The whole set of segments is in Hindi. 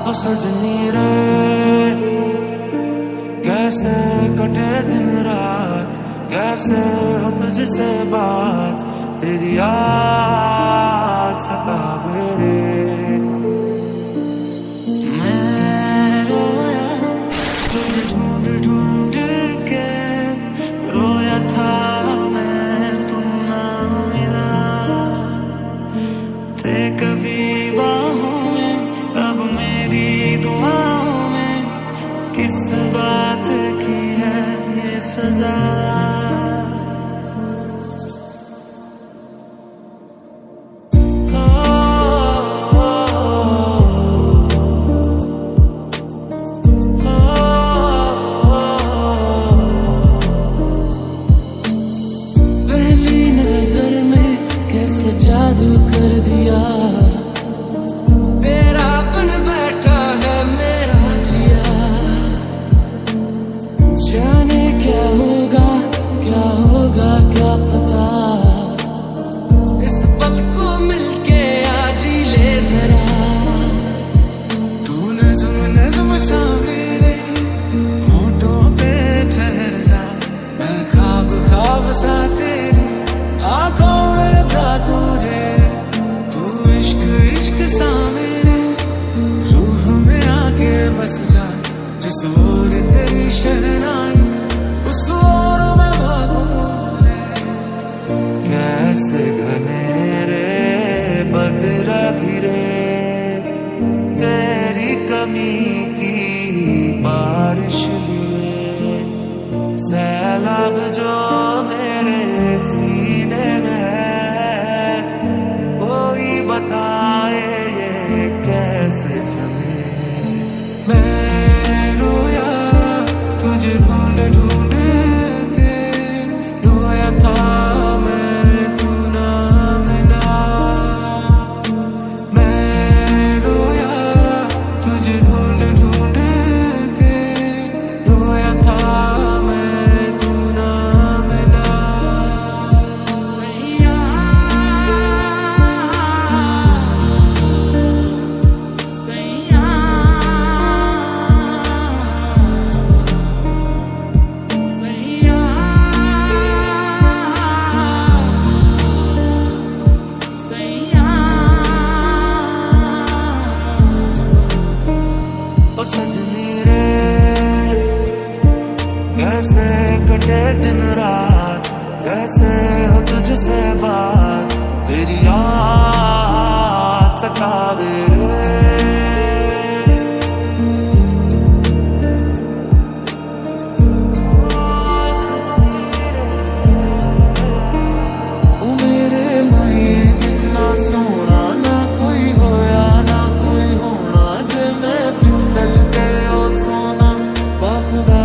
ओ सजनी रे कैसे कटे दिन रात, कैसे हो तुझसे बात, तेरी याद सतावे रे। मैं रोया तुझे ढूंढ ढूंढ के, रोया था मैं तू ना मिला, थे कभी बाहों में अब मेरी दुआओं में, किस बात की है ये सजा। पहली नजर में कैसे जादू कर दिया, तेरा बन बैठा है मेरा जिया। जाने क्या होगा क्या पता, इस पल को मिलके आज ही ले जरा। तू नज़्म सा मेरे होठों पे ठहर जा, मैं ख्वाब सा तेरी आंखों में जागू रे। तू इश्क सा मेरे रूह में आके बस जा, जिस ओर तेरी शहनाई उस ओर मैं भागू रे। कैसे घनेरे बदरा घिरे तेरी कमी की बारिश लिए, सैलाब जो मेरे सीने में है, कोई बताए ये कैसे थमे। मैं रोया तुझे ढूंढ ढूंढ के, रोया था मैं तू ना मिला। मैं रोया तुझे ढूंढ ढूंढ के, रोया था मैं तू ना मिला। सैया सैया सैया सैया। ओ सजनी रे कैसे कटे दिन रात, कैसे हो तुझसे बात, तेरी याद सतावे रे। ओ मेरे माए जिन्ना सोना ना कोई होया ना कोई होना, जे मैं पित्तल ते ओ सोना बाखुदा।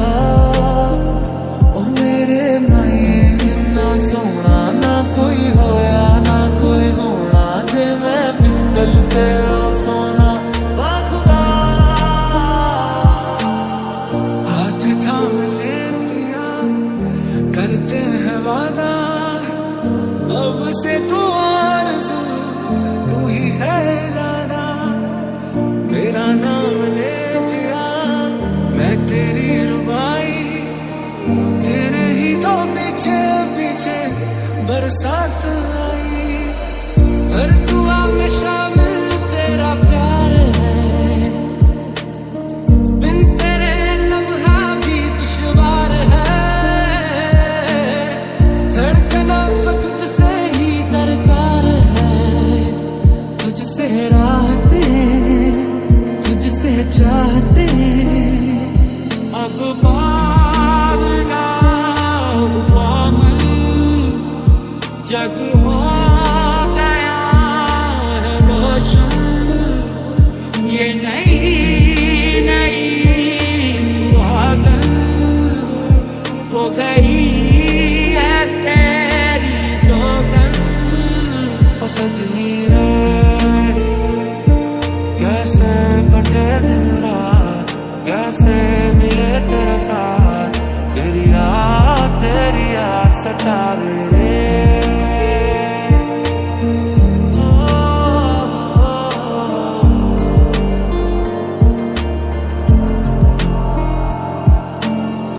ओ मेरे माए जिन्ना सोना ना कोई होया ना कोई होना, जे मैं पित्तल ते ओ सोना बाखुदा। हाथ थाम ले पिया करते हैं वादा, अब से तू आरज़ू तू ही है लाना। मेरा नाम ले पिया मैं तेरी रुबाई, तेरे ही तो पीछे पीछे बरसात आई। हर दुआ में शामिल तेरा प्यार है, बिन तेरे लम्हा भी दुश्वार है। धड़कनों को तुझसे ही दरकार है, तुझसे राहतें तुझसे चाहते। अब पावना हुआ मन, जग हो गया है रोशन। ये नई सुहागन हो गई है तेरी दोगन। ओ सजनी रे कैसे कटे दिन रात, कैसे मिले तेरा साथ, तेरी याद सतावे रे।